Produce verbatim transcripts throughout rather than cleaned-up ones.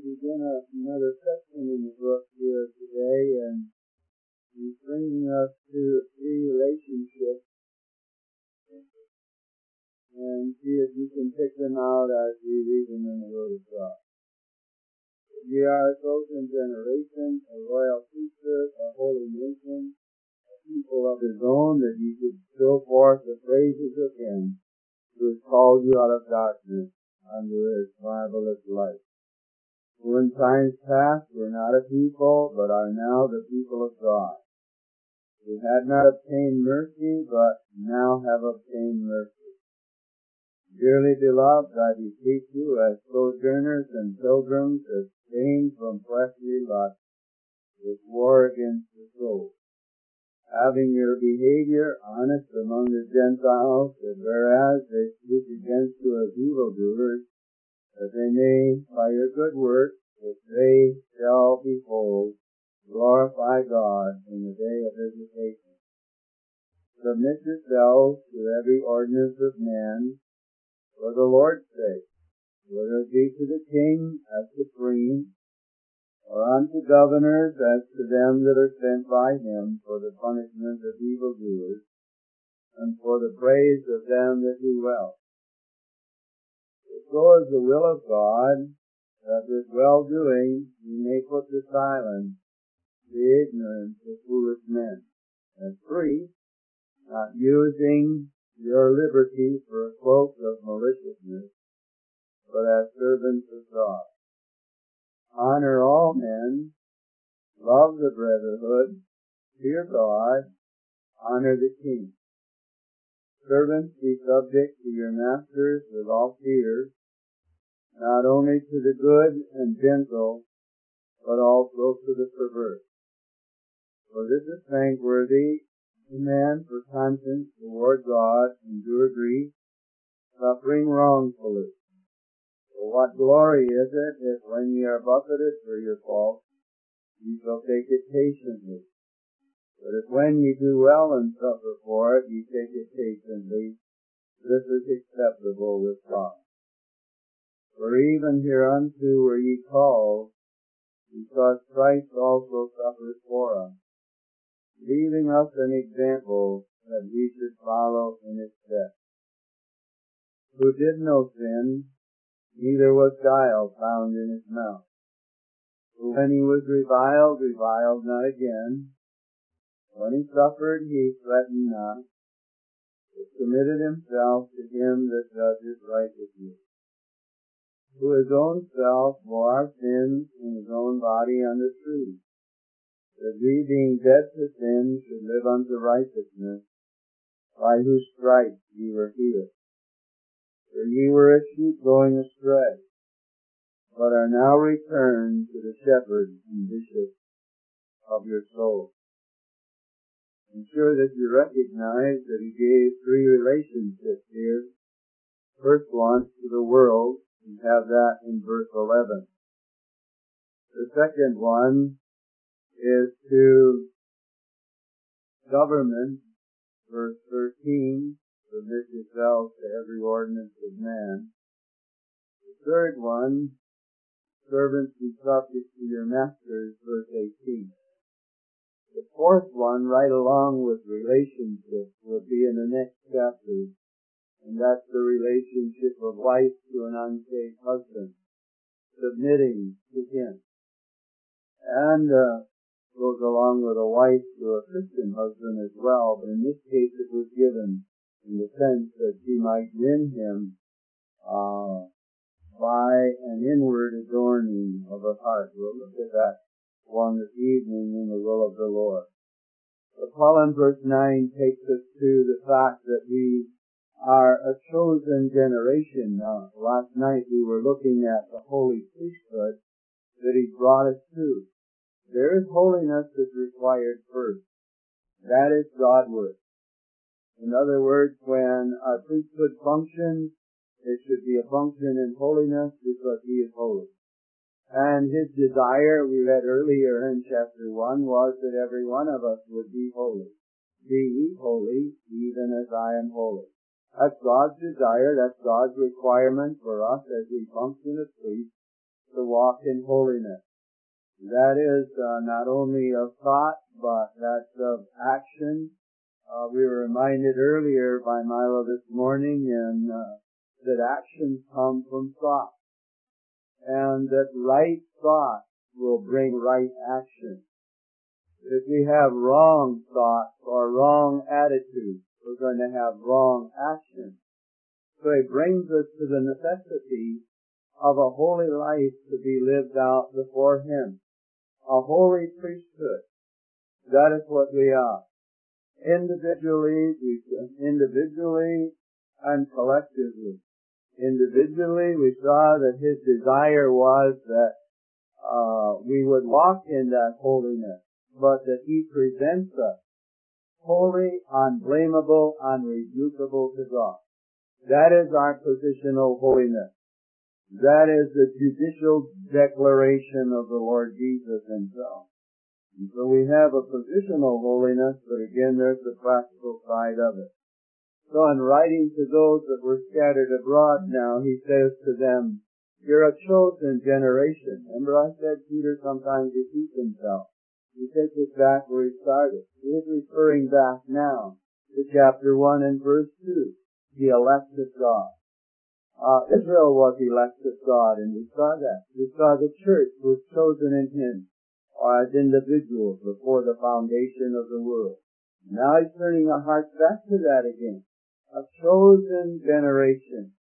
begin a, another section in the book here today, and he's bringing us to three relationships, and see if you can pick them out as we read them in the Word of God. We are a chosen generation, a royal priesthood, a holy nation, a people of His own, that He should show forth the praises of Him who has called you out of darkness unto His marvelous light. Who in times past were not a people, but are now the people of God. Who had not obtained mercy, but now have obtained mercy. Dearly beloved, I beseech you, as sojourners and pilgrims, abstain from fleshly lust, which war against the soul. Having your behavior honest among the Gentiles, that whereas they speak against you as evildoers, that they may, by your good works, which they shall behold, glorify God in the day of visitation. Submit yourselves to every ordinance of man, for the Lord's sake, whether it be to the king as supreme, or unto governors as to them that are sent by him for the punishment of evildoers, and for the praise of them that do well. So is the will of God, that with well-doing He may put to silence the ignorance of foolish men, and free, not using your liberty for a cloak of maliciousness, but as servants of God. Honor all men, love the brotherhood, fear God, honor the king. Servants, be subject to your masters with all fear, not only to the good and gentle, but also to the perverse. For this is thankworthy to man for conscience toward God endure grief, suffering wrongfully. For what glory is it if when ye are buffeted for your faults, ye shall take it patiently? But if when ye do well and suffer for it, ye take it patiently, this is acceptable with God. For even hereunto were ye called, because Christ also suffered for us, leaving us an example that we should follow in his steps. Who did no sin, neither was guile found in his mouth. Who when he was reviled, reviled not again. When he suffered, he threatened not, but committed himself to him that judges righteously. Who his own self bore our sins in his own body on the tree, that we being dead to sin should live unto righteousness, by whose stripes ye were healed. For ye were as sheep going astray, but are now returned to the shepherd and bishop of your souls. I'm sure that you recognize that he gave three relationships here. First one to the world, we have that in verse eleven. The second one is to government, verse thirteen, submit yourselves to every ordinance of man. The third one, servants be subject to your masters, verse eighteen. The fourth one, right along with relationships, will be in the next chapter, and that's the relationship of wife to an unsaved husband, submitting to him. And uh, goes along with a wife to a Christian husband as well, but in this case it was given in the sense that she might win him uh, by an inward adorning of her heart. We'll look at that one this evening in the will of the Lord. But Paul in verse nine takes us to the fact that we are a chosen generation. Now, last night we were looking at the holy priesthood that he brought us to. There is holiness that's required first. That is Godward. In other words, when our priesthood functions, it should be a function in holiness because he is holy. And his desire, we read earlier in chapter one, was that every one of us would be holy. Be ye holy, even as I am holy. That's God's desire, that's God's requirement for us as we function as priests, to walk in holiness. That is uh, not only of thought, but that's of action. Uh, we were reminded earlier by Milo this morning in, uh, that actions come from thought, and that right thought will bring right action. If we have wrong thoughts or wrong attitudes, we're going to have wrong action. So it brings us to the necessity of a holy life to be lived out before Him. A holy priesthood. That is what we are. Individually, we, individually and collectively. Individually, we saw that His desire was that uh, we would walk in that holiness, but that He presents us holy, unblameable, unrebukable to God. That is our positional holiness. That is the judicial declaration of the Lord Jesus Himself. And so we have a positional holiness, but again, there's the practical side of it. So in writing to those that were scattered abroad now, he says to them, you're a chosen generation. Remember I said Peter sometimes repeats himself. He takes us back where he started. He is referring back now to chapter one and verse two. The elect of God. Uh, Israel was elect of God, and we saw that. We saw the church was chosen in Him, or as individuals before the foundation of the world. Now He's turning our hearts back to that again. A chosen generation.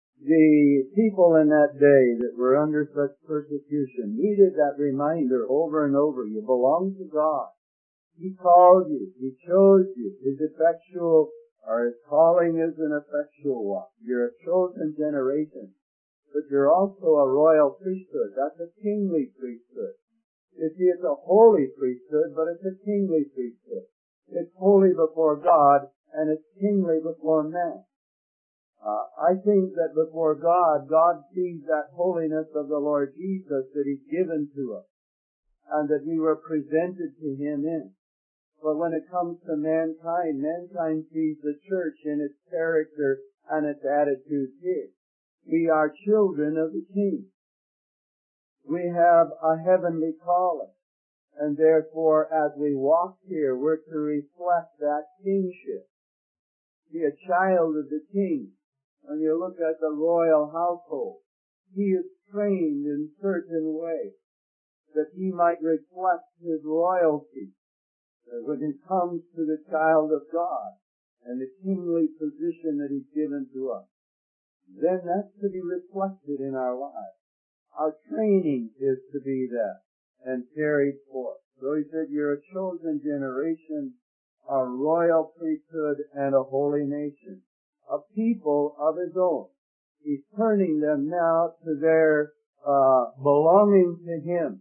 The people in that day that were under such persecution needed that reminder over and over. You belong to God. He called you. He chose you. His effectual or His calling is an effectual one. You're a chosen generation. But you're also a royal priesthood. That's a kingly priesthood. You see, it's a holy priesthood, but it's a kingly priesthood. It's holy before God, and it's kingly before man. Uh, I think that before God, God sees that holiness of the Lord Jesus that He's given to us, and that we were presented to Him in. But when it comes to mankind, mankind sees the church in its character and its attitude here. We are children of the King. We have a heavenly calling. And therefore, as we walk here, we're to reflect that kingship. Be a child of the King. When you look at the royal household, he is trained in certain ways that he might reflect his royalty. When it comes to the child of God and the kingly position that He's given to us, then that's to be reflected in our lives. Our training is to be that and carried forth. So he said, you're a chosen generation, a royal priesthood, and a holy nation, a people of His own. He's turning them now to their uh belonging to Him.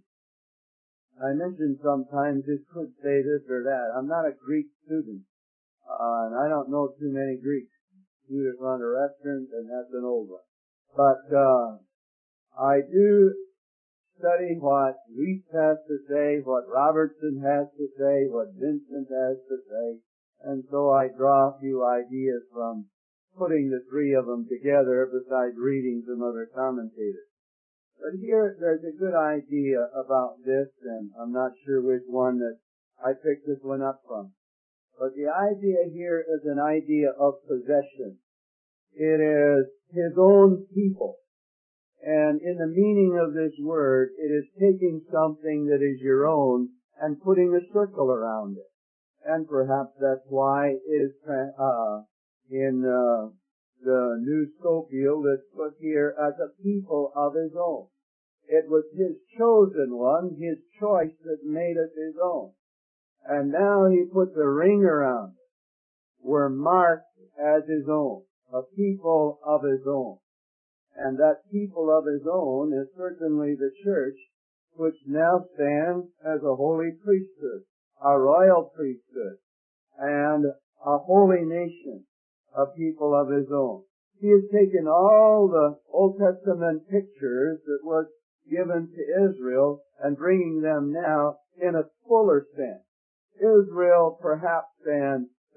I mentioned sometimes it could say this or that. I'm not a Greek student, uh, and I don't know too many Greeks. Students run a restaurant, and that's an old one. But uh I do study what Reese has to say, what Robertson has to say, what Vincent has to say, and so I draw a few ideas from putting the three of them together besides reading some other commentators. But here, there's a good idea about this, and I'm not sure which one that I picked this one up from. But the idea here is an idea of possession. It is His own people. And in the meaning of this word, it is taking something that is your own and putting a circle around it. And perhaps that's why it is uh, in uh, the New Scofield that's put here as a people of His own. It was His chosen one, His choice that made us His own. And now He puts a ring around it. We're marked as His own, a people of His own. And that people of His own is certainly the church, which now stands as a holy priesthood, a royal priesthood, and a holy nation, a people of His own. He has taken all the Old Testament pictures that was given to Israel and bringing them now in a fuller sense. Israel perhaps stands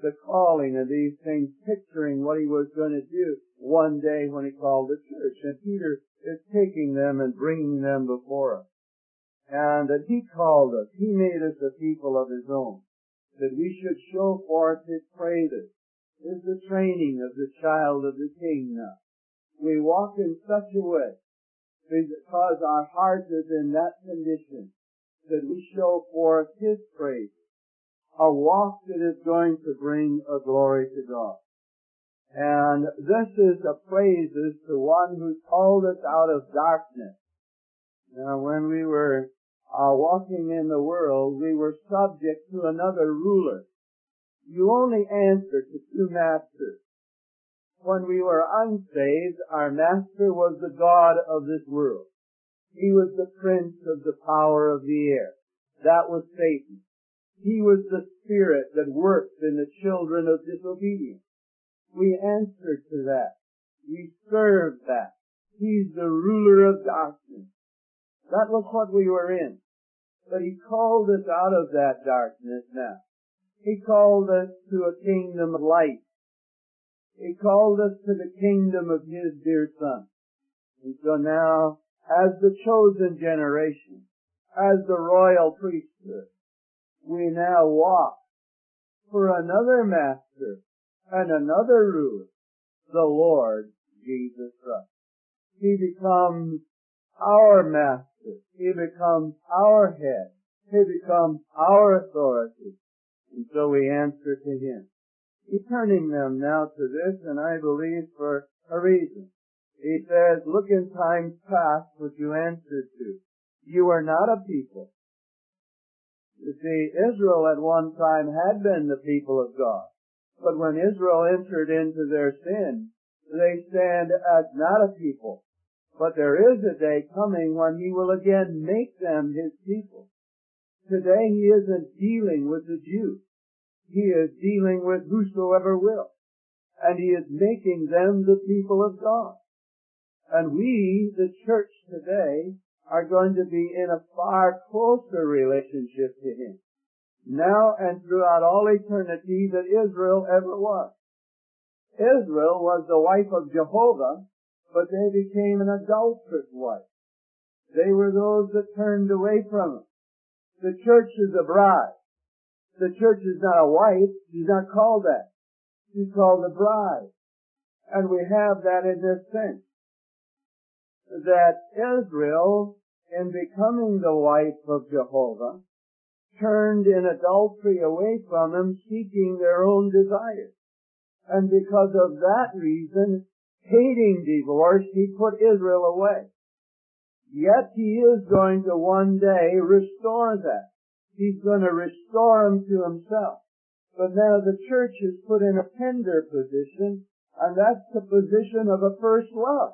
the calling of these things, picturing what he was going to do one day when he called the church. And Peter is taking them and bringing them before us. And that he called us, he made us a people of his own, that we should show forth his praises. This is the training of the child of the King now. We walk in such a way, because our heart is in that condition, that we show forth his praise, a walk that is going to bring a glory to God. And this is a praises to one who called us out of darkness. Now, when we were uh, walking in the world, we were subject to another ruler. You only answer to two masters. When we were unsaved, our master was the god of this world. He was the prince of the power of the air. That was Satan. He was the spirit that works in the children of disobedience. We answered to that. We served that. He's the ruler of darkness. That was what we were in. But he called us out of that darkness now. He called us to a kingdom of light. He called us to the kingdom of his dear Son. And so now, as the chosen generation, as the royal priesthood, we now walk for another master and another ruler, the Lord Jesus Christ. He becomes our master. He becomes our head. He becomes our authority. And so we answer to him. He's turning them now to this, and I believe for a reason. He says, look in times past what you answered to. You are not a people. You see, Israel at one time had been the people of God. But when Israel entered into their sin, they stand as not a people. But there is a day coming when he will again make them his people. Today he isn't dealing with the Jews. He is dealing with whosoever will. And he is making them the people of God. And we, the church today, are going to be in a far closer relationship to him, now and throughout all eternity, that Israel ever was. Israel was the wife of Jehovah, but they became an adulterous wife. They were those that turned away from him. The church is a bride. The church is not a wife. She's not called that. She's called the bride. And we have that in this sense, that Israel, in becoming the wife of Jehovah, turned in adultery away from him, seeking their own desires. And because of that reason, hating divorce, he put Israel away. Yet he is going to one day restore that. He's going to restore them to himself. But now the church is put in a tender position, and that's the position of a first love.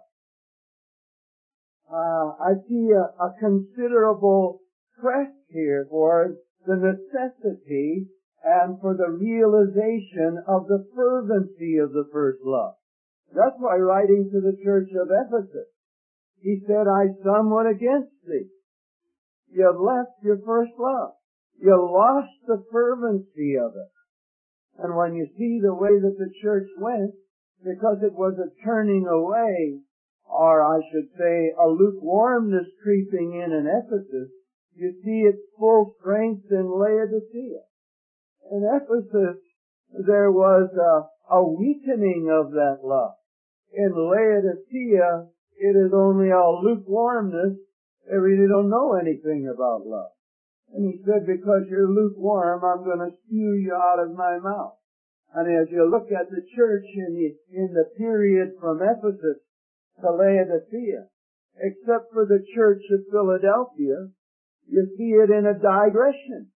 Uh, I see a, a considerable quest here for the necessity and for the realization of the fervency of the first love. That's why, writing to the church of Ephesus, he said, I somewhat against thee. You've left your first love. You lost the fervency of it. And when you see the way that the church went, because it was a turning away, or I should say a lukewarmness creeping in in Ephesus, you see its full strength in Laodicea. In Ephesus, there was a, a weakening of that love. In Laodicea, it is only a lukewarmness. They really don't know anything about love. And he said, because you're lukewarm, I'm going to spew you out of my mouth. And as you look at the church in the, in the period from Ephesus to Laodicea, except for the church of Philadelphia, you see it in a digression.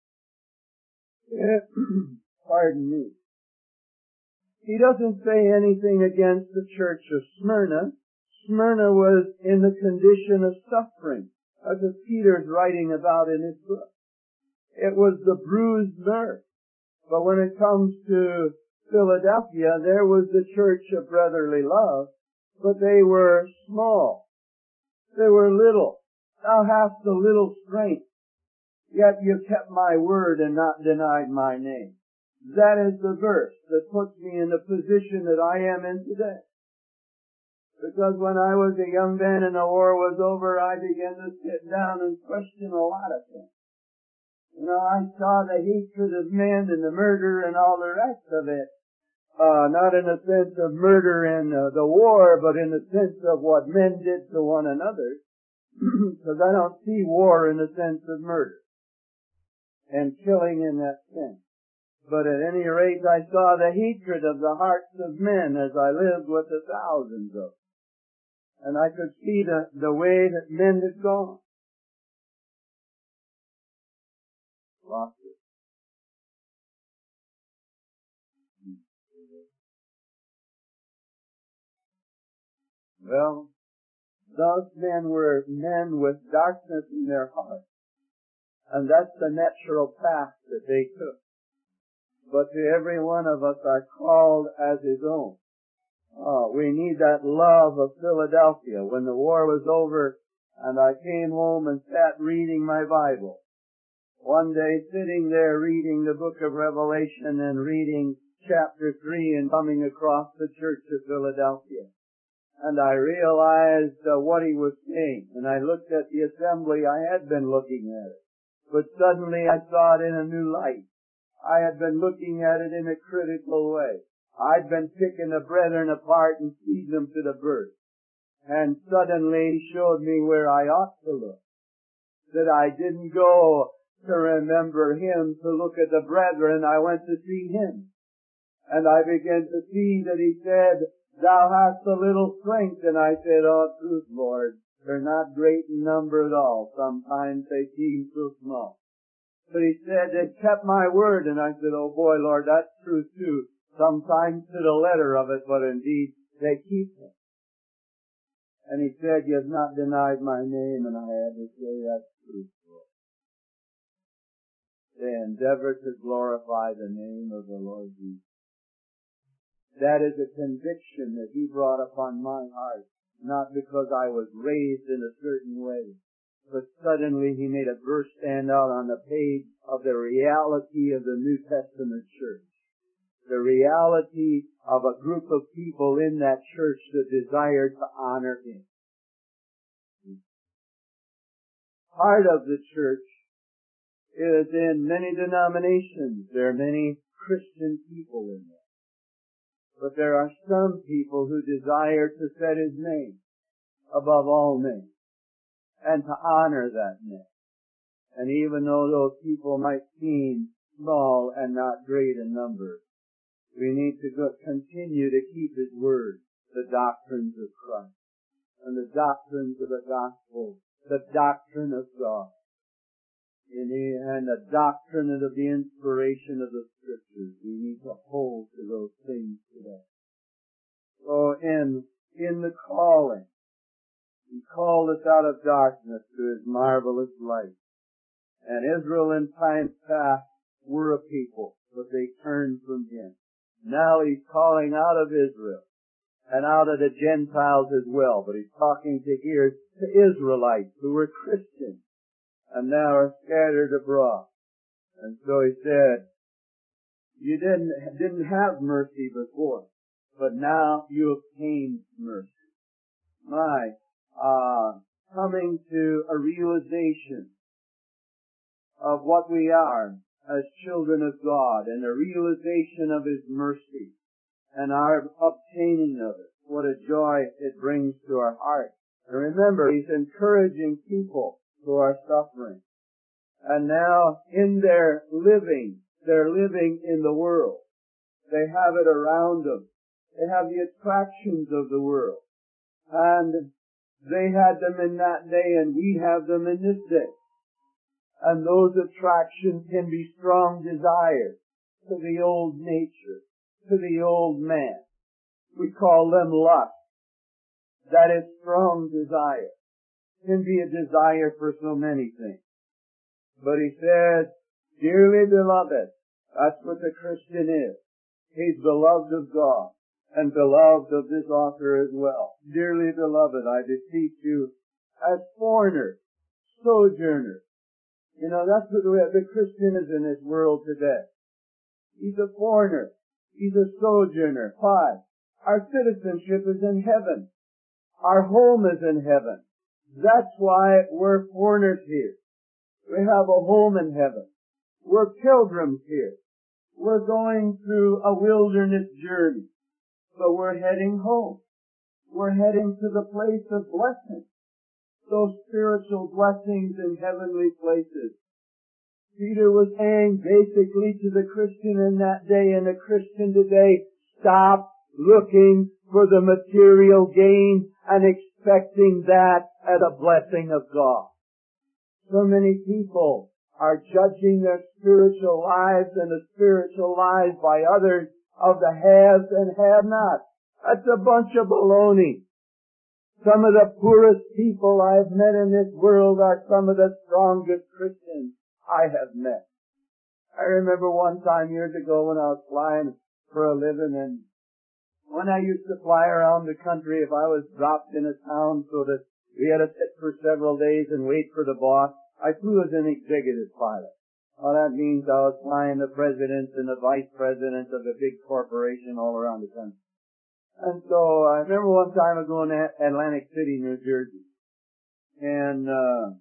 Pardon me. He doesn't say anything against the church of Smyrna. Smyrna was in the condition of suffering, as Peter's writing about in his book. It was the bruised nerve. But when it comes to Philadelphia, there was the church of brotherly love, but they were small. They were little. Thou hast a little strength, yet you kept my word and not denied my name. That is the verse that puts me in the position that I am in today. Because when I was a young man and the war was over, I began to sit down and question a lot of things. You know, I saw the hatred of men and the murder and all the rest of it. Uh, not in the sense of murder in uh, the war, but in the sense of what men did to one another. Because I don't see war in the sense of murder and killing in that sense. But at any rate, I saw the hatred of the hearts of men as I lived with the thousands of them. And I could see the, the way that men had gone. Lost it. Well, those men were men with darkness in their hearts. And that's the natural path that they took. But to every one of us are called as his own. Oh, we need that love of Philadelphia. When the war was over and I came home and sat reading my Bible, one day sitting there reading the book of Revelation and reading chapter three and coming across the church of Philadelphia. And I realized uh, what he was saying. And I looked at the assembly. I had been looking at it. But suddenly I saw it in a new light. I had been looking at it in a critical way. I'd been picking the brethren apart and feeding them to the birds. And suddenly he showed me where I ought to look. That I didn't go to remember him to look at the brethren. I went to see him. And I began to see that he said, "Thou hast a little strength." And I said, "Oh, truth, Lord, they're not great in number at all. Sometimes they seem so small." But he said, "They kept my word." And I said, "Oh boy, Lord, that's true too. Sometimes to the letter of it, but indeed they keep it." And he said, "You have not denied my name." And I had to say, "That's true, Lord." They endeavor to glorify the name of the Lord Jesus. That is a conviction that he brought upon my heart, not because I was raised in a certain way, but suddenly he made a verse stand out on the page of the reality of the New Testament church. The reality of a group of people in that church that desired to honor him. Part of the church is in many denominations. There are many Christian people in there. But there are some people who desire to set his name above all names and to honor that name. And even though those people might seem small and not great in number, we need to go, continue to keep his word, the doctrines of Christ, and the doctrines of the gospel, the doctrine of God, and the doctrine of the inspiration of the Scriptures. We need to hold to those things today. So in, in the calling, he called us out of darkness to his marvelous light. And Israel in times past were a people, but they turned from him. Now he's calling out of Israel and out of the Gentiles as well. But he's talking to here to Israelites who were Christians and now are scattered abroad. And so he said, you didn't, didn't have mercy before, but now you obtained mercy. My, uh, coming to a realization of what we are as children of God and a realization of his mercy and our obtaining of it. What a joy it brings to our heart. And remember, he's encouraging people who are suffering. And now in their living, they're living in the world. They have it around them. They have the attractions of the world. And they had them in that day and we have them in this day. And those attractions can be strong desires to the old nature, to the old man. We call them lust. That is strong desire. Can be a desire for so many things. But he says, dearly beloved, that's what the Christian is. He's beloved of God and beloved of this author as well. Dearly beloved, I beseech you, as foreigners, sojourners. You know, that's what the Christian is in this world today. He's a foreigner. He's a sojourner. Five, our citizenship is in heaven. Our home is in heaven. That's why we're foreigners here. We have a home in heaven. We're pilgrims here. We're going through a wilderness journey. So we're heading home. We're heading to the place of blessing. Those spiritual blessings in heavenly places. Peter was saying basically to the Christian in that day and the Christian today, stop looking for the material gain and expecting that as a blessing of God. So many people are judging their spiritual lives and the spiritual lives by others of the haves and have-nots. That's a bunch of baloney. Some of the poorest people I've met in this world are some of the strongest Christians I have met. I remember one time years ago when I was flying for a living, and when I used to fly around the country, if I was dropped in a town so that we had to sit for several days and wait for the boss, I flew as an executive pilot. Well, that means I was flying the presidents and the vice presidents of a big corporation all around the country. And so I remember one time I was going to Atlantic City, New Jersey, and uh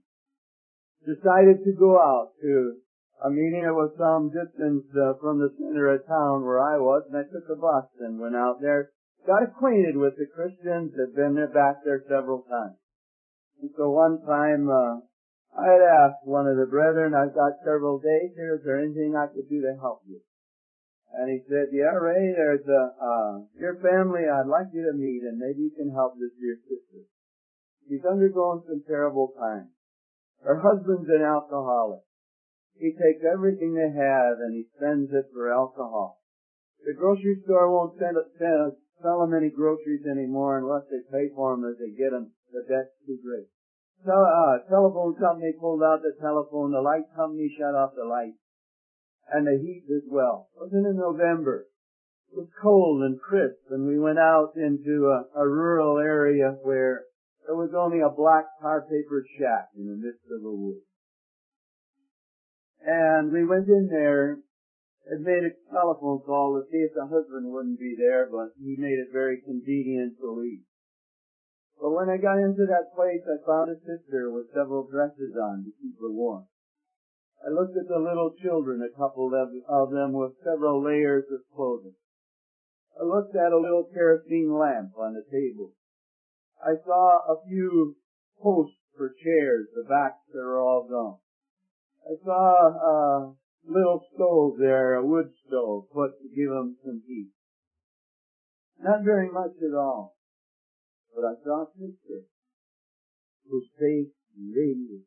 decided to go out to a meeting that was some distance uh, from the center of town where I was, and I took a bus and went out there, got acquainted with the Christians that had been there back there several times. And so one time uh I had asked one of the brethren, I've got several days here, is there anything I could do to help you? And he said, yeah, Ray, there's a, uh, your family I'd like you to meet, and maybe you can help this dear sister. She's undergoing some terrible times. Her husband's an alcoholic. He takes everything they have and he spends it for alcohol. The grocery store won't send, send, sell them any groceries anymore unless they pay for them as they get them. The debt's too great. So, uh, telephone company pulled out the telephone. The light company shut off the light. And the heat as well. It was in November. It was cold and crisp, and we went out into a, a rural area where there was only a black tar paper shack in the midst of a wood. And we went in there and made a telephone call to see if the husband wouldn't be there, but he made it very convenient to leave. But when I got into that place, I found a sister with several dresses on to keep her warm. I looked at the little children, a couple of them with several layers of clothing. I looked at a little kerosene lamp on the table. I saw a few posts for chairs, the backs that are all gone. I saw a little stove there, a wood stove, put to give them some heat. Not very much at all. But I saw a sister whose face radiated.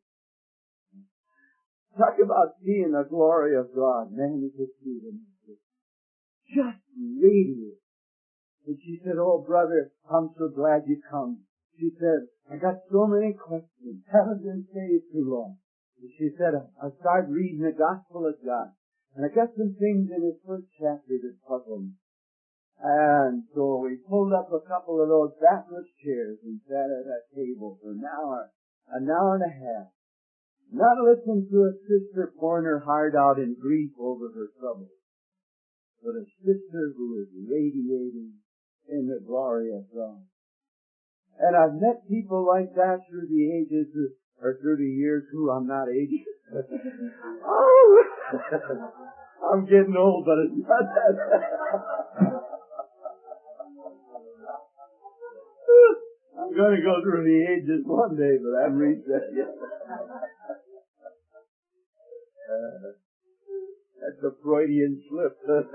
Talk about seeing the glory of God. Man, you could see it in this. Just radiant. And she said, oh, brother, I'm so glad you come. She said, I got so many questions. Haven't been saved too long. And she said, I started reading the Gospel of John. And I got some things in his first chapter that puzzled me. And so we pulled up a couple of those backless chairs and sat at that table for an hour, an hour and a half. Not listen to a sister pouring her heart out in grief over her troubles, but a sister who is radiating in the glory of God. And I've met people like that through the ages, who, or through the years, who I'm not aged. Oh, I'm getting old, but it's not that. I'm going to go through the ages one day, but I haven't reached that yet. Uh, that's a Freudian slip. uh,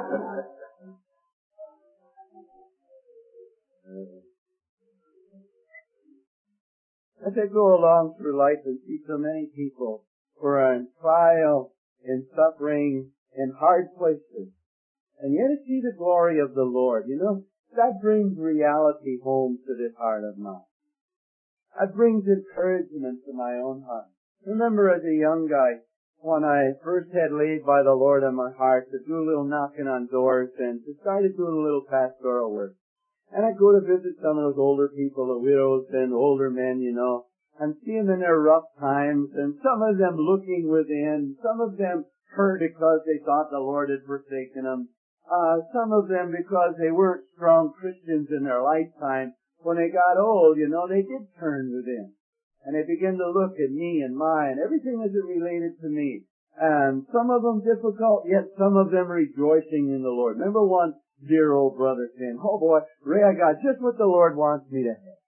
as I go along through life and see so many people who are in trial, in suffering, in hard places, and yet I see the glory of the Lord, you know, that brings reality home to this heart of mine. That brings encouragement to my own heart. Remember as a young guy, when I first had laid by the Lord on my heart to do a little knocking on doors and to start doing a little pastoral work. And I'd go to visit some of those older people, the widows and older men, you know, and see them in their rough times, and some of them looking within, some of them hurt because they thought the Lord had forsaken them. Uh, some of them because they weren't strong Christians in their lifetime. When they got old, you know, they did turn within. And they began to look at me and mine, everything as it related to me. And some of them difficult, yet some of them rejoicing in the Lord. Remember one dear old brother saying, oh boy, Ray, I got just what the Lord wants me to have.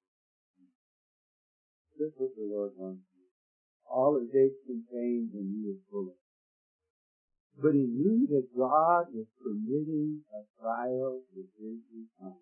Just what the Lord wants me. All his aches and pains, and he is full of it. But he knew that God was permitting a trial with his time.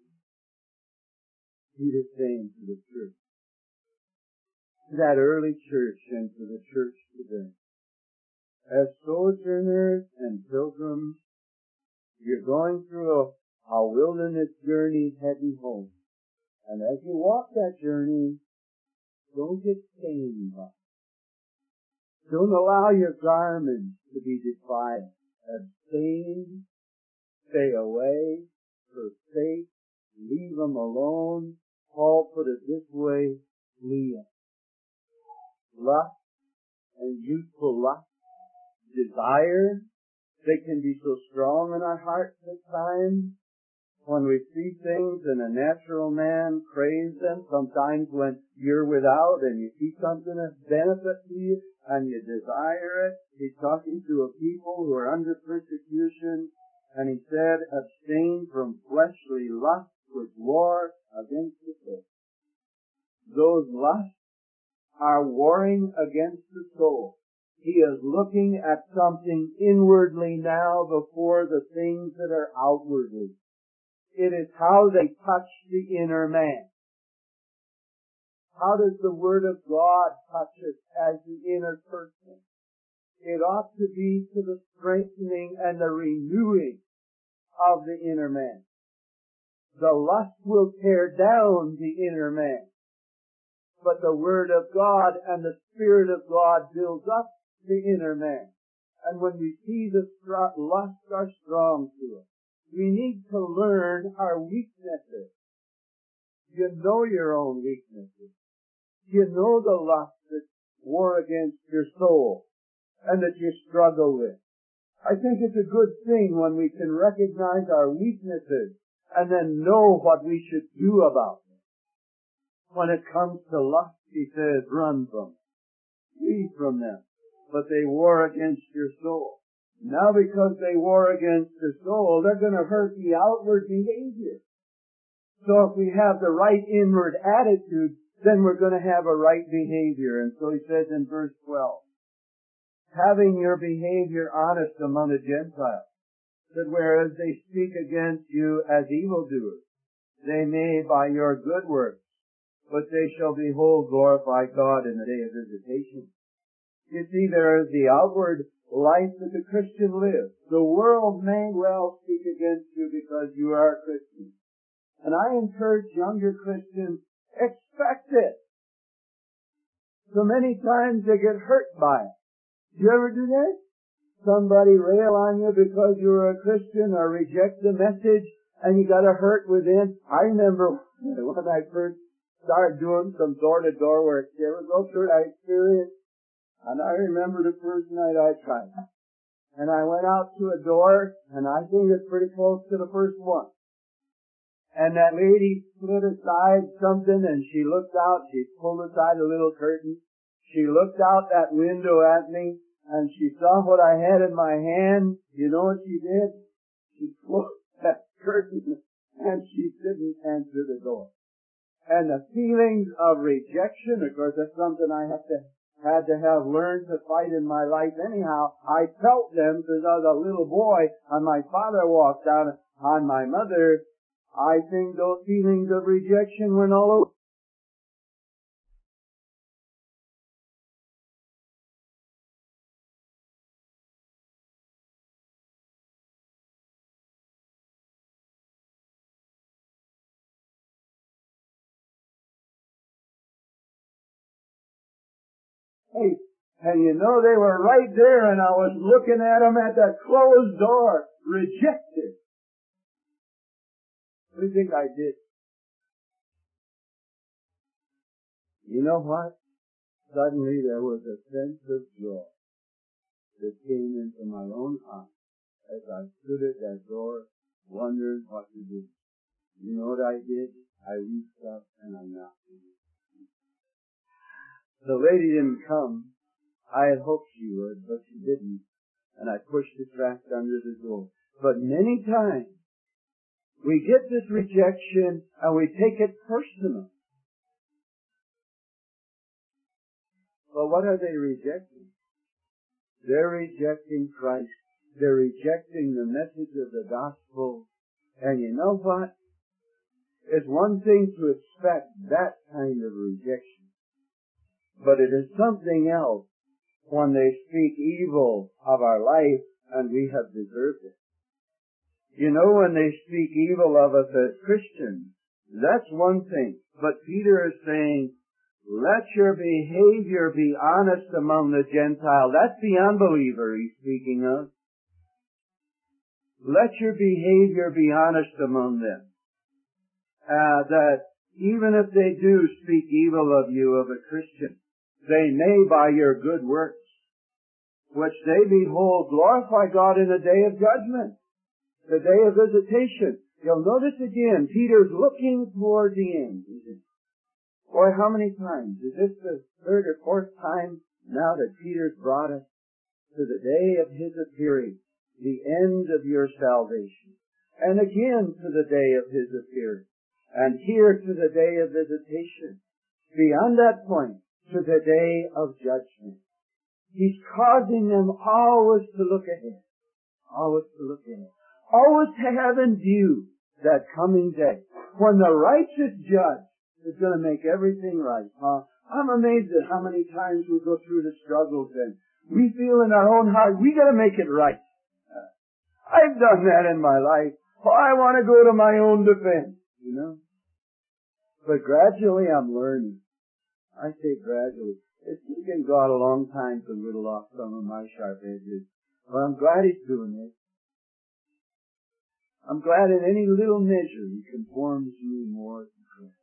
Peter saying to the church, to that early church and to the church today, as sojourners and pilgrims, you're going through a, a wilderness journey heading home. And as you walk that journey, don't get stained by it. Don't allow your garments to be defiled. Abstain, stay away, forsake, leave them alone. Paul put it this way, flee it. Lust and youthful lust, desire, they can be so strong in our hearts at times. When we see things and a natural man craves them, sometimes when you're without and you see something that's benefit to you and you desire it. He's talking to a people who are under persecution, and he said, abstain from fleshly lusts which war against the soul. Those lusts are warring against the soul. He is looking at something inwardly now before the things that are outwardly. It is how they touch the inner man. How does the Word of God touch us as the inner person? It ought to be to the strengthening and the renewing of the inner man. The lust will tear down the inner man, but the Word of God and the Spirit of God builds up the inner man. And when we see the lust are strong to us, we need to learn our weaknesses. You know your own weaknesses. You know the lust that war against your soul and that you struggle with. I think it's a good thing when we can recognize our weaknesses and then know what we should do about them. When it comes to lust, he says, run from them. Flee from them. But they war against your soul. Now because they war against the soul, they're going to hurt the outward behavior. So if we have the right inward attitude, then we're going to have a right behavior. And so he says in verse twelve, having your behavior honest among the Gentiles, that whereas they speak against you as evildoers, they may by your good works, but they shall behold glorify God in the day of visitation. You see, there is the outward life that the Christian lives. The world may well speak against you because you are a Christian. And I encourage younger Christians, expect it. So many times they get hurt by it. Do you ever do that? Somebody rail on you because you're a Christian or reject the message and you got a hurt within. I remember when I first started doing some door-to-door work, there was no hurt I experienced. And I remember the first night I tried. And I went out to a door, and I think it's pretty close to the first one. And that lady slid aside something, and she looked out. She pulled aside a little curtain. She looked out that window at me, and she saw what I had in my hand. You know what she did? She closed that curtain, and she didn't answer the door. And the feelings of rejection, of course, that's something I have to had to have learned to fight in my life anyhow. I felt them since I was a little boy, and my father walked out on my mother. I think those feelings of rejection went all over. Hey, and you know they were right there, and I was looking at them at that closed door, rejected. What do you think I did? You know what? Suddenly there was a sense of joy that came into my own stood at that door wondering what to do. You know what I did? I reached up and I knocked on it. The lady didn't come. I had hoped she would, but she didn't. And I pushed the tract under the door. But many times, we get this rejection and we take it personal. But what are they rejecting? They're rejecting Christ. They're rejecting the message of the gospel. And you know what? It's one thing to expect that kind of rejection. But it is something else when they speak evil of our life and we have deserved it. You know, when they speak evil of us as Christians, that's one thing. But Peter is saying, let your behavior be honest among the Gentile. That's the unbeliever he's speaking of. Let your behavior be honest among them. Uh, that even if they do speak evil of you, of a Christian, they may by your good works, which they behold, glorify God in the day of judgment, the day of visitation. You'll notice again, Peter's looking toward the end. Boy, how many times? Is this the third or fourth time now that Peter's brought us to the day of his appearing, the end of your salvation, and again to the day of his appearing, and here to the day of visitation, beyond that point, to the day of judgment. He's causing them always to look ahead, always to look ahead, always to have in view that coming day, when the righteous judge is going to make everything right. Huh? I'm amazed at how many times we go through the struggles and we feel in our own heart, we got to make it right. Uh, I've done that in my life. Oh, I want to go to my own defense, you know. But gradually I'm learning. I say gradually. It's taken God a long time to whittle off some of my sharp edges. Well, I'm glad He's doing it. I'm glad in any little measure He conforms me more to Christ.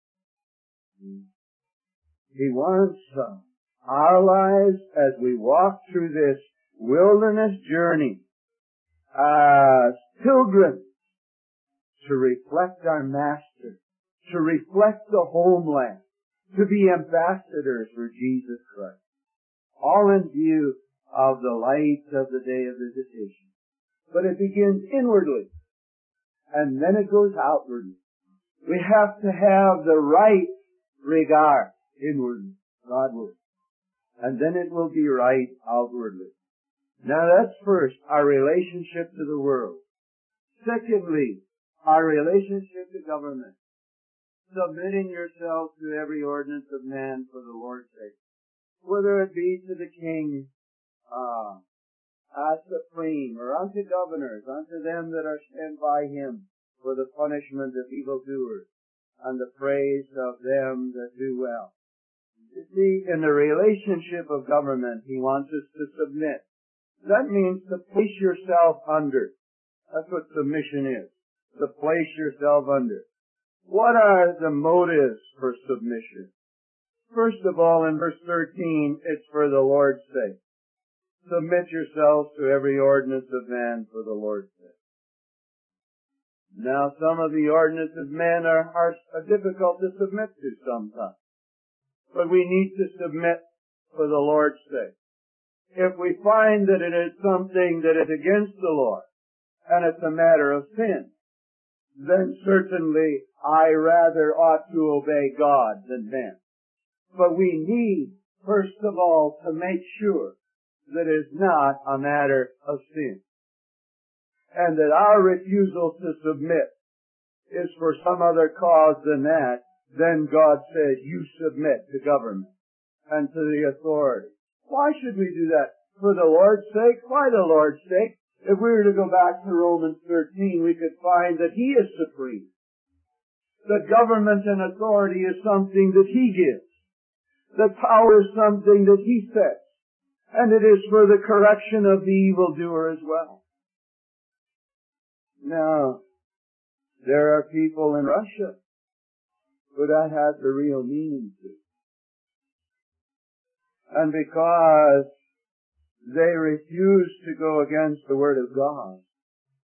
He wants uh, our lives as we walk through this wilderness journey as pilgrims to reflect our Master, to reflect the homeland, to be ambassadors for Jesus Christ, all in view of the light of the day of visitation. But it begins inwardly, and then it goes outwardly. We have to have the right regard inwardly, Godward, and then it will be right outwardly. Now that's first, our relationship to the world. Secondly, our relationship to government. Submitting yourselves to every ordinance of man for the Lord's sake. Whether it be to the king, uh, as supreme, or unto governors, unto them that are sent by him for the punishment of evildoers, and the praise of them that do well. You see, in the relationship of government, he wants us to submit. That means to place yourself under. That's what submission is. To place yourself under. What are the motives for submission? First of all, in verse thirteen, it's for the Lord's sake. Submit yourselves to every ordinance of man for the Lord's sake. Now, some of the ordinances of men are, are, are difficult to submit to sometimes. But we need to submit for the Lord's sake. If we find that it is something that is against the Lord, and it's a matter of sin, then certainly I rather ought to obey God than men. But we need, first of all, to make sure that it is not a matter of sin. And that our refusal to submit is for some other cause than that, then God says, you submit to government and to the authority. Why should we do that? For the Lord's sake? Why the Lord's sake? If we were to go back to Romans thirteen, we could find that He is supreme. That government and authority is something that He gives. That power is something that He sets. And it is for the correction of the evildoer as well. Now, there are people in Russia who that has the real meaning to. And because they refuse to go against the Word of God,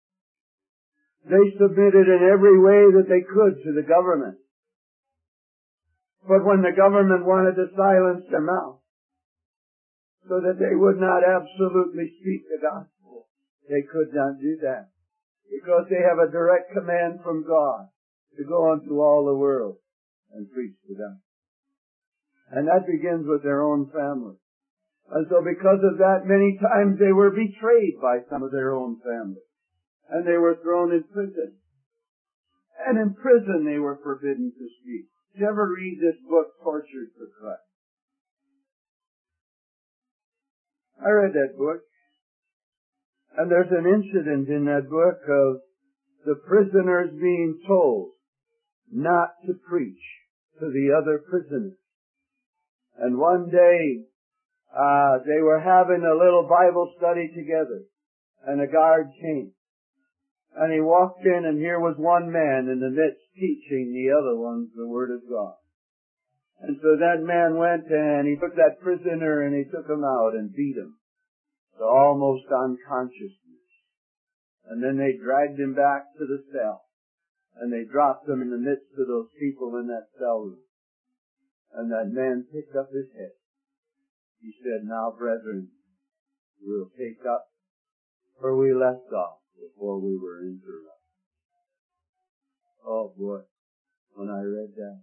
They submitted in every way that they could to the government. But when the government wanted to silence their mouth so that they would not absolutely speak the gospel, they could not do that, because they have a direct command from God to go into all the world and preach to them. And that begins with their own family. And so because of that, many times they were betrayed by some of their own family. And they were thrown in prison. And in prison they were forbidden to speak. Did you ever read this book, Tortured for Christ? I read that book. And there's an incident in that book of the prisoners being told not to preach to the other prisoners. And one day, uh, they were having a little Bible study together, and a guard came. And he walked in, and here was one man in the midst teaching the other ones the Word of God. And so that man went and he took that prisoner and he took him out and beat him to almost unconsciousness. And then they dragged him back to the cell. And they dropped him in the midst of those people in that cell room. And that man picked up his head. He said, "Now, brethren, we'll take up where we left off before we were interrupted." Oh boy, when I read that.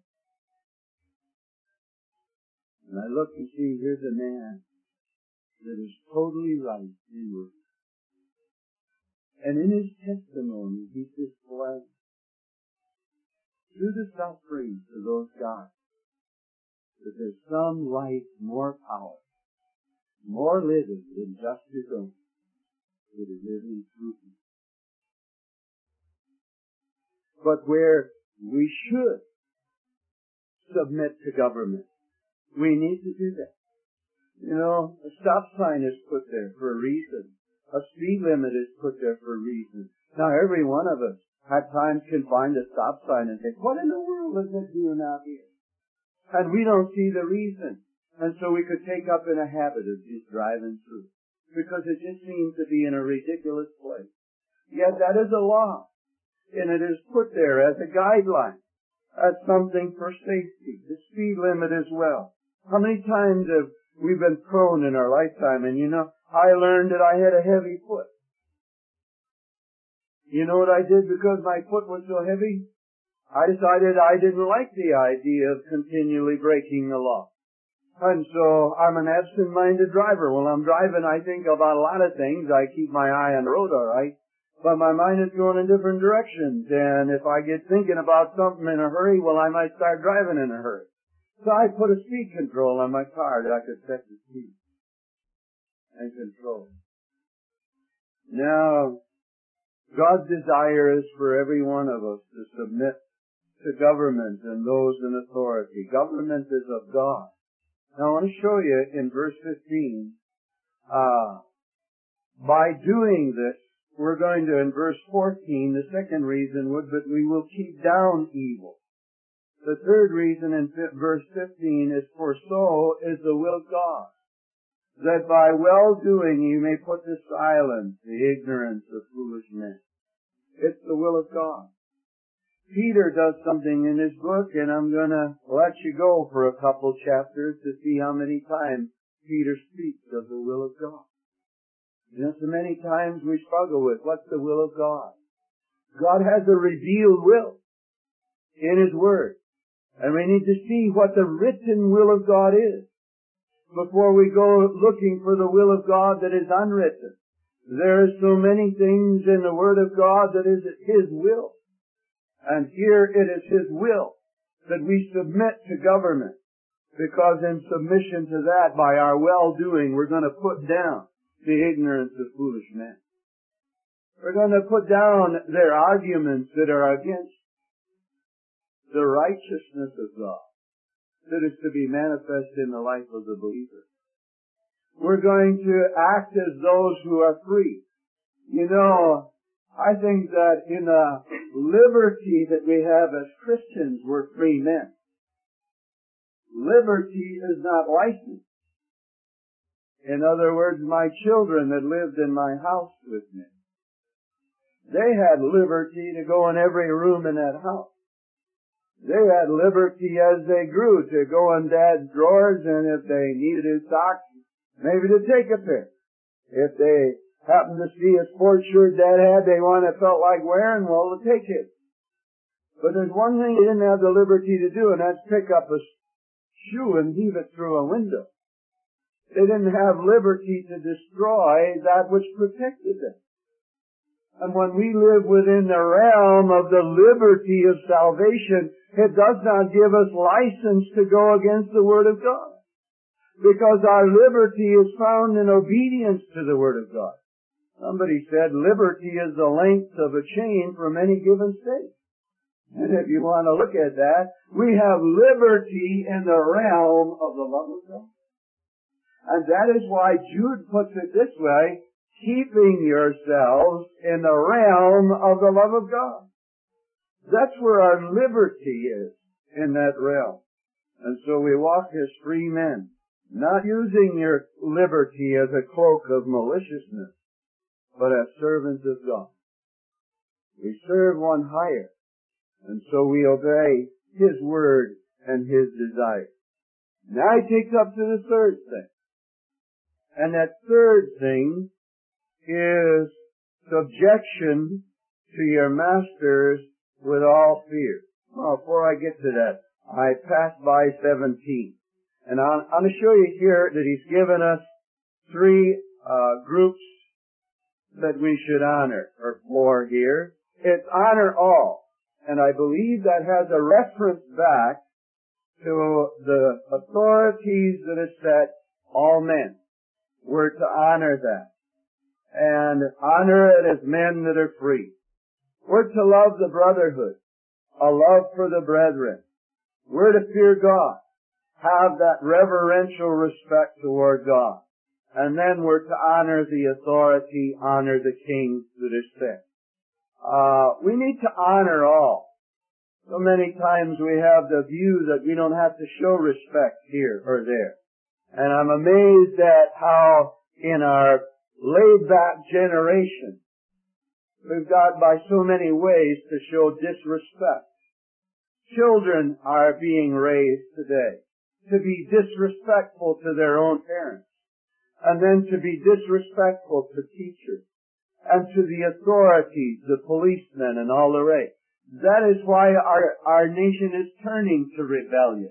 And I look and see, here's a man that is totally right inwardly. And in his testimony, he displays through the suffering of those guys that there's some life more powerful, more living than just his own, that is living through him. But where we should submit to government, we need to do that. You know, a stop sign is put there for a reason. A speed limit is put there for a reason. Now, every one of us at times can find a stop sign and think, what in the world is it doing out here? And we don't see the reason. And so we could take up in a habit of just driving through, because it just seems to be in a ridiculous place. Yet that is a law, and it is put there as a guideline, as something for safety. The speed limit as well. How many times have we been prone in our lifetime? And you know, I learned that I had a heavy foot. You know what I did because my foot was so heavy? I decided I didn't like the idea of continually breaking the law. And so I'm an absent-minded driver. When I'm driving, I think about a lot of things. I keep my eye on the road all right, but my mind is going in different directions. And if I get thinking about something in a hurry, well, I might start driving in a hurry. So I put a speed control on my car that I could set the speed and control. Now, God's desire is for every one of us to submit to government and those in authority. Government is of God. Now I want to show you in verse fifteen, uh, by doing this, we're going to, in verse fourteen, the second reason would that we will keep down evil. The third reason in verse fifteen is, for so is the will of God, that by well-doing you may put to silence the ignorance of foolish men. It's the will of God. Peter does something in his book, and I'm going to let you go for a couple chapters to see how many times Peter speaks of the will of God. You know, so many times we struggle with, what's the will of God? God has a revealed will in His Word, and we need to see what the written will of God is before we go looking for the will of God that is unwritten. There are so many things in the Word of God that is His will. And here it is His will that we submit to government, because in submission to that, by our well-doing, we're going to put down the ignorance of foolish men. We're going to put down their arguments that are against the righteousness of God that is to be manifest in the life of the believer. We're going to act as those who are free. You know, I think that in the liberty that we have as Christians, we're free men. Liberty is not license. In other words, my children that lived in my house with me, They had liberty to go in every room in that house. They had liberty as they grew to go in Dad's drawers, and if they needed his socks, maybe to take a pair. If they happened to see a sports shirt Dad had they wanted, felt like wearing, well, to take it. But there's one thing they didn't have the liberty to do, and that's pick up a shoe and heave it through a window. They didn't have liberty to destroy that which protected them. And when we live within the realm of the liberty of salvation, it does not give us license to go against the Word of God. Because our liberty is found in obedience to the Word of God. Somebody said liberty is the length of a chain from any given state. And if you want to look at that, we have liberty in the realm of the love of God. And that is why Jude puts it this way, keeping yourselves in the realm of the love of God. That's where our liberty is, in that realm. And so we walk as free men, not using your liberty as a cloak of maliciousness, but as servants of God. We serve one higher, and so we obey His word and His desire. Now He takes up to the third thing. And that third thing is subjection to your masters with all fear. Well, before I get to that, I passed by seventeen. And I'm, I'm going to show you here that He's given us three uh, groups that we should honor, or four here. It's honor all. And I believe that has a reference back to the authorities that have set all men. We're to honor that. And honor it as men that are free. We're to love the brotherhood. A love for the brethren. We're to fear God. Have that reverential respect toward God. And then we're to honor the authority, honor the kings that are set. Uh, we need to honor all. So many times we have the view that we don't have to show respect here or there. And I'm amazed at how in our laid-back generation, we've got by so many ways to show disrespect. Children are being raised today to be disrespectful to their own parents, and then to be disrespectful to teachers, and to the authorities, the policemen, and all the rest. That is why our, our nation is turning to rebellion.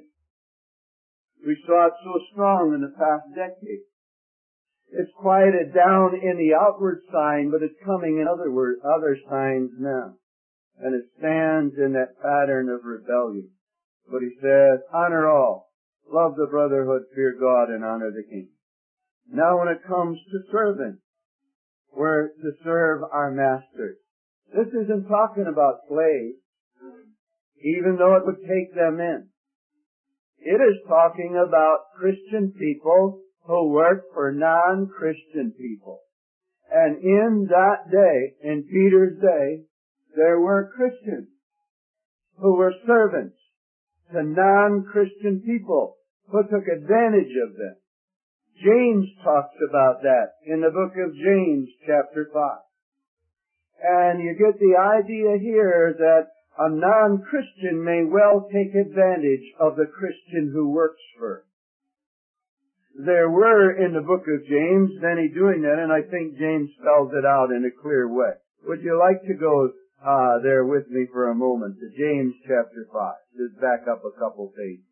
We saw it so strong in the past decade. It's quieted down in the outward sign, but it's coming in other word, other signs now. And it stands in that pattern of rebellion. But he says, honor all, love the brotherhood, fear God, and honor the king. Now when it comes to serving, we're to serve our masters. This isn't talking about slaves, even though it would take them in. It is talking about Christian people who work for non-Christian people. And in that day, in Peter's day, there were Christians who were servants to non-Christian people who took advantage of them. James talks about that in the book of James, chapter five. And you get the idea here that a non-Christian may well take advantage of the Christian who works for him. There were in the book of James many doing that, and I think James spells it out in a clear way. Would you like to go uh, there with me for a moment to James chapter five? Just back up a couple pages.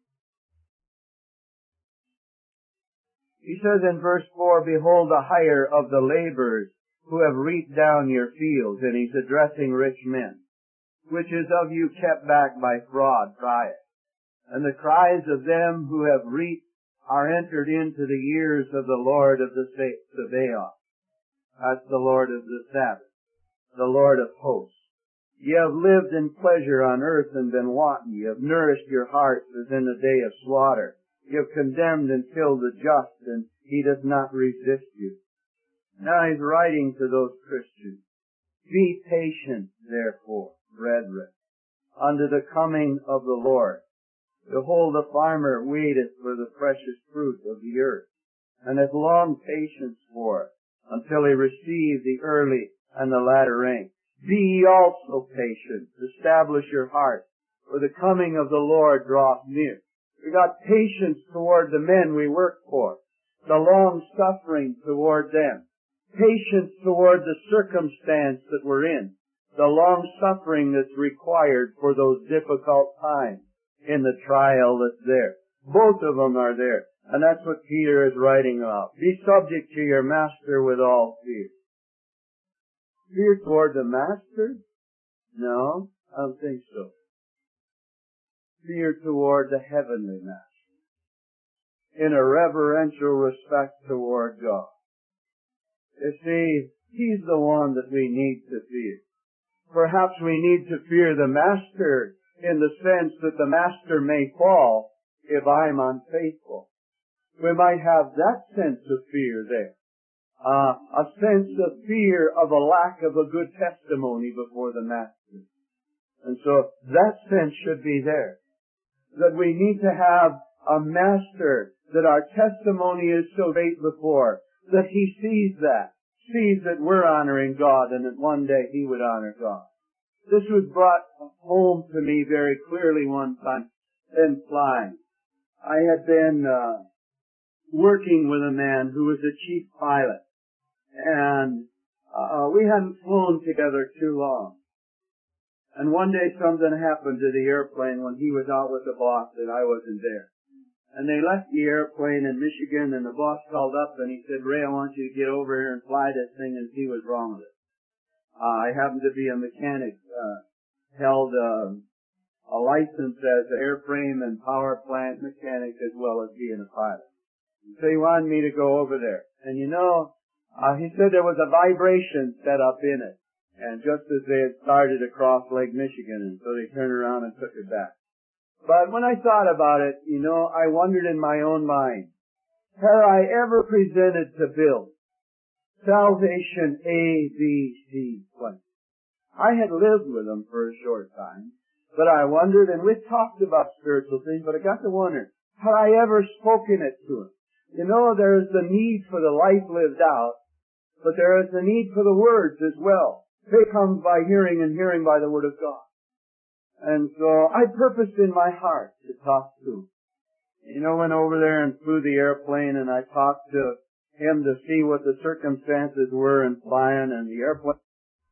He says in verse four, behold the hire of the laborers who have reaped down your fields, and he's addressing rich men, which is of you kept back by fraud, crieth. And the cries of them who have reaped are entered into the ears of the Lord of the Sabaoth. That's the Lord of the Sabbath, the Lord of hosts. Ye have lived in pleasure on earth and been wanton. Ye have nourished your hearts as in the day of slaughter. You have condemned and killed the just, and he does not resist you. Now he's writing to those Christians. Be patient, therefore, brethren, unto the coming of the Lord. Behold, the farmer waiteth for the precious fruit of the earth, and hath long patience for it, until he receive the early and the latter rain. Be ye also patient. Establish your heart, for the coming of the Lord draweth near. We got patience toward the men we work for, the long suffering toward them, patience toward the circumstance that we're in, the long suffering that's required for those difficult times in the trial that's there. Both of them are there. And that's what Peter is writing about. Be subject to your master with all fear. Fear toward the master? No, I don't think so. Fear toward the heavenly master. In a reverential respect toward God. You see, He's the one that we need to fear. Perhaps we need to fear the master in the sense that the master may fall if I'm unfaithful. We might have that sense of fear there. Uh, a sense of fear of a lack of a good testimony before the master. And so that sense should be there. That we need to have a master, that our testimony is so great before, that He sees that, sees that we're honoring God and that one day He would honor God. This was brought home to me very clearly one time in flying. I had been uh, working with a man who was a chief pilot, and uh, we hadn't flown together too long. And one day something happened to the airplane when he was out with the boss and I wasn't there. And they left the airplane in Michigan, and the boss called up and he said, "Ray, I want you to get over here and fly this thing and see what's wrong with it." Uh, I happened to be a mechanic, uh, held uh, a license as an airframe and power plant mechanic as well as being a pilot. So he wanted me to go over there. And you know, uh, he said there was a vibration set up in it. And just as they had started across Lake Michigan, and so they turned around and took it back. But when I thought about it, you know, I wondered in my own mind, had I ever presented to Bill Salvation A, B, C plan? I had lived with him for a short time, but I wondered, and we talked about spiritual things, but I got to wonder, had I ever spoken it to him? You know, there is the need for the life lived out, but there is the need for the words as well. Faith comes by hearing, and hearing by the Word of God. And so I purposed in my heart to talk to him. You know, went over there and flew the airplane, and I talked to him to see what the circumstances were in flying, and the airplane,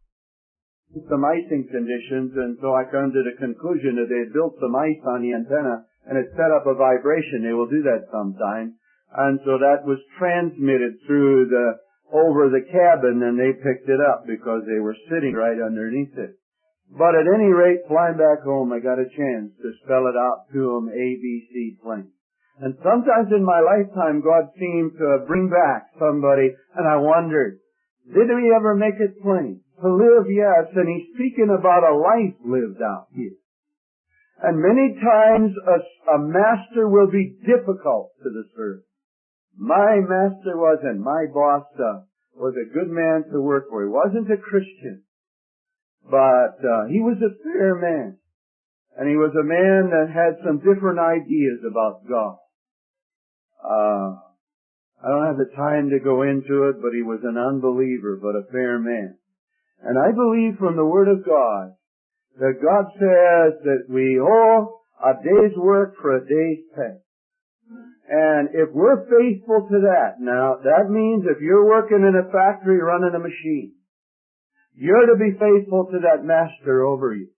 some icing conditions, and so I come to the conclusion that they had built some ice on the antenna, and it set up a vibration. They will do that sometime. And so that was transmitted through the over the cabin, and they picked it up because they were sitting right underneath it. But at any rate, flying back home, I got a chance to spell it out to them, A B C plane. And sometimes in my lifetime, God seemed to bring back somebody, and I wondered, did He ever make it plain? To live, yes, and He's speaking about a life lived out here. And many times a, a master will be difficult to the servant. My master wasn't. My boss uh, was a good man to work for. He wasn't a Christian, but uh, he was a fair man. And he was a man that had some different ideas about God. Uh, I don't have the time to go into it, but he was an unbeliever, but a fair man. And I believe from the Word of God that God says that we owe a day's work for a day's pay. And if we're faithful to that, now that means if you're working in a factory running a machine, you're to be faithful to that master over you.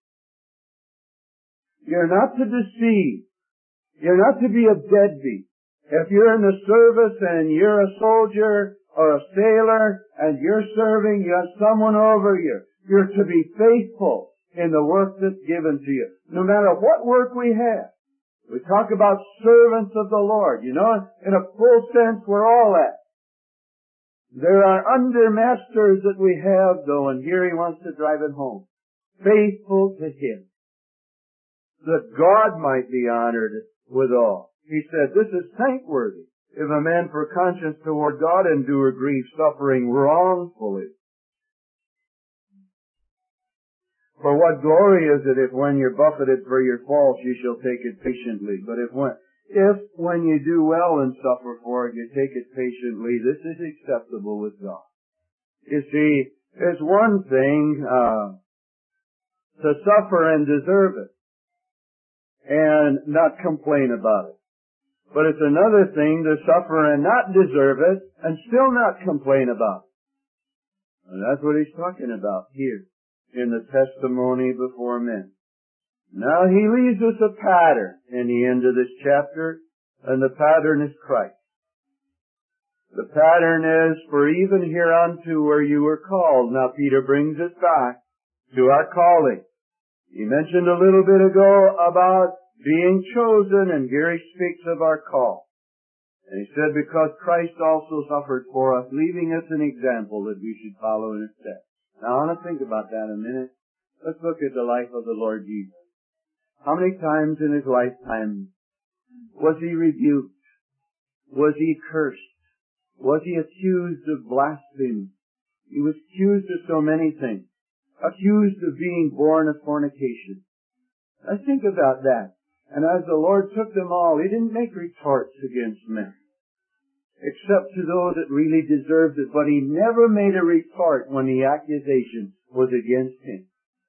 You're not to deceive. You're not to be a deadbeat. If you're in the service and you're a soldier or a sailor and you're serving, you have someone over you. You're to be faithful in the work that's given to you, no matter what work we have. We talk about servants of the Lord. You know, in a full sense, we're all that. There are undermasters that we have, though, and here he wants to drive it home. Faithful to Him, that God might be honored withal. He said, this is thankworthy, if a man for conscience toward God endure grief, suffering wrongfully. For what glory is it if when you're buffeted for your faults you shall take it patiently? But if when, if when you do well and suffer for it you take it patiently, this is acceptable with God. You see, It's one thing uh, to suffer and deserve it and not complain about it. But it's another thing to suffer and not deserve it and still not complain about it. And that's what he's talking about here in the testimony before men. Now he leaves us a pattern in the end of this chapter, and the pattern is Christ. The pattern is, for even hereunto where you were called. Now Peter brings us back to our calling. He mentioned a little bit ago about being chosen, and here he speaks of our call. And he said, because Christ also suffered for us, leaving us an example that we should follow in his steps. Now I want to think about that a minute. Let's look at the life of the Lord Jesus. How many times in his lifetime was he rebuked? Was he cursed? Was he accused of blasphemy? He was accused of so many things. Accused of being born of fornication. Now think about that. And as the Lord took them all, he didn't make retorts against men, except to those that really deserved it. But he never made a retort when the accusation was against him.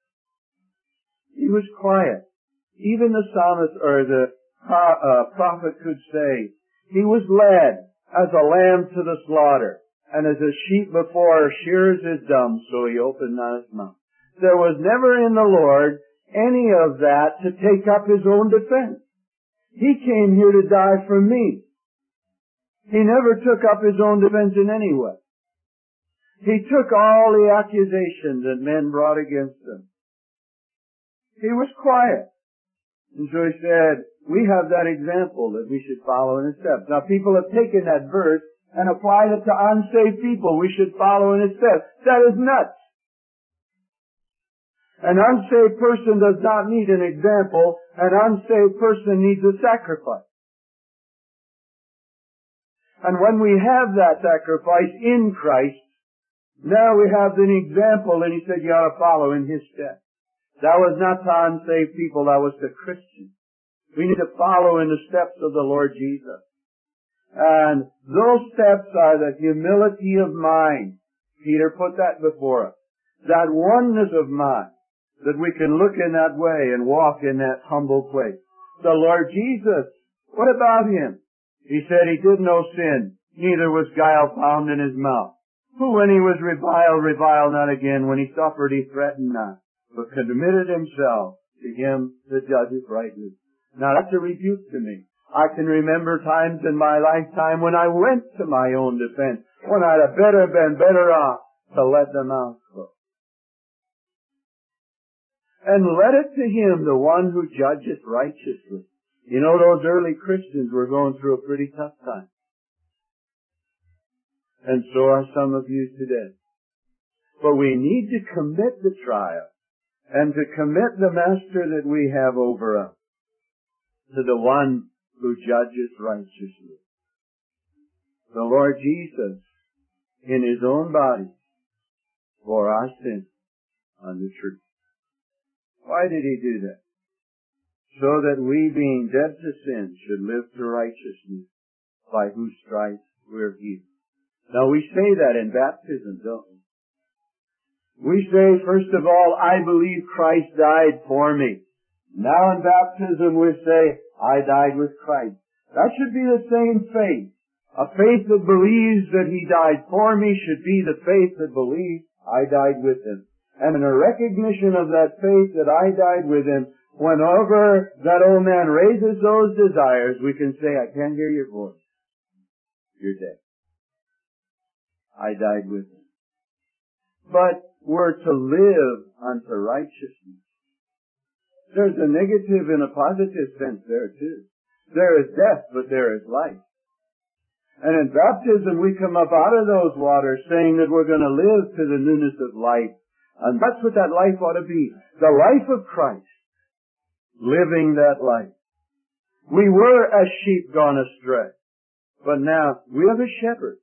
He was quiet. Even the psalmist or the uh, prophet could say, he was led as a lamb to the slaughter, and as a sheep before shears is dumb, so he opened not his mouth. There was never in the Lord any of that to take up his own defense. He came here to die for me. He never took up his own defense in any way. He took all the accusations that men brought against him. He was quiet. And so he said, we have that example that we should follow in his steps. Now people have taken that verse and applied it to unsaved people. We should follow in his steps. That is nuts. An unsaved person does not need an example. An unsaved person needs a sacrifice. And when we have that sacrifice in Christ, now we have an example, and he said you ought to follow in his steps. That was not to unsaved people, that was to Christians. We need to follow in the steps of the Lord Jesus. And those steps are the humility of mind. Peter put that before us. That oneness of mind, that we can look in that way and walk in that humble place. The Lord Jesus, what about him? He said he did no sin, neither was guile found in his mouth. Who when he was reviled, reviled not again. When he suffered, he threatened not, but committed himself to him that judgeth rightly. Now that's a rebuke to me. I can remember times in my lifetime when I went to my own defense, when I'd have better been better off to let them out close. And let it to him, the one who judgeth righteously. You know, those early Christians were going through a pretty tough time. And so are some of you today. But we need to commit the trial and to commit the master that we have over us to the one who judges righteously. The Lord Jesus, in his own body, bore our sin on the tree. Why did he do that? So that we, being dead to sin, should live to righteousness, by whose stripes we're healed. Now we say that in baptism, don't we? We say, first of all, I believe Christ died for me. Now in baptism we say, I died with Christ. That should be the same faith. A faith that believes that he died for me should be the faith that believes I died with him. And in a recognition of that faith that I died with him, whenever that old man raises those desires, we can say, I can't hear your voice. You're dead. I died with him. But we're to live unto righteousness. There's a negative and a positive sense there too. There is death, but there is life. And in baptism we come up out of those waters saying that we're going to live to the newness of life. And that's what that life ought to be. The life of Christ. Living that life. We were as sheep gone astray. But now we have a shepherd.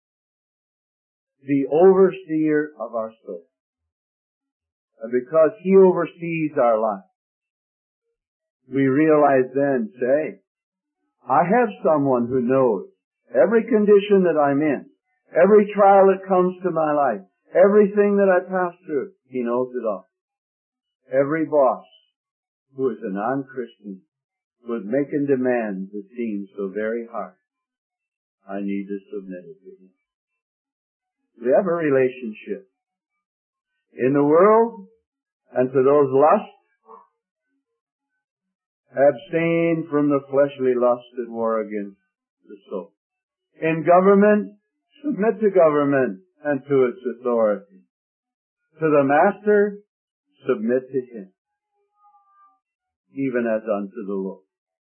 The overseer of our soul. And because he oversees our life, we realize then, say, I have someone who knows every condition that I'm in, every trial that comes to my life, Everything that I pass through, He knows it all. Every boss who is a non-Christian who is making demands that seem so very hard, I need to submit it to Him. We have a relationship. In the world, and to those lusts, abstain from the fleshly lust that war against the soul. In government, submit to government and to its authority. To the master, submit to him, even as unto the Lord.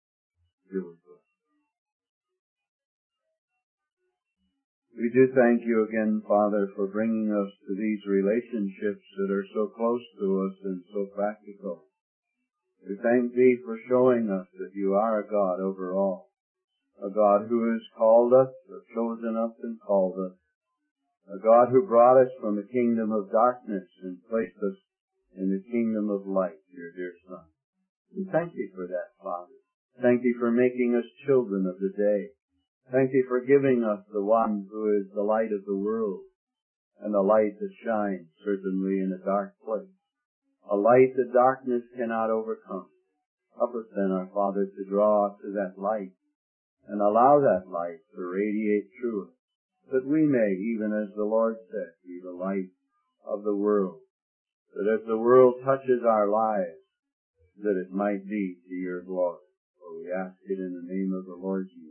We do thank you again, Father, for bringing us to these relationships that are so close to us and so practical. We thank Thee for showing us that You are a God over all, a God who has called us, or chosen us and called us, a God who brought us from the kingdom of darkness and placed us in the kingdom of light, Your dear Son. We thank Thee for that, Father. Thank Thee for making us children of the day. Thank Thee for giving us the one who is the light of the world, and the light that shines certainly in a dark place, a light that darkness cannot overcome. Help us then, our Father, to draw to that light, and allow that light to radiate through us, that we may, even as the Lord said, be the light of the world, that as the world touches our lives, that it might be to Your glory. For we ask it in the name of the Lord Jesus.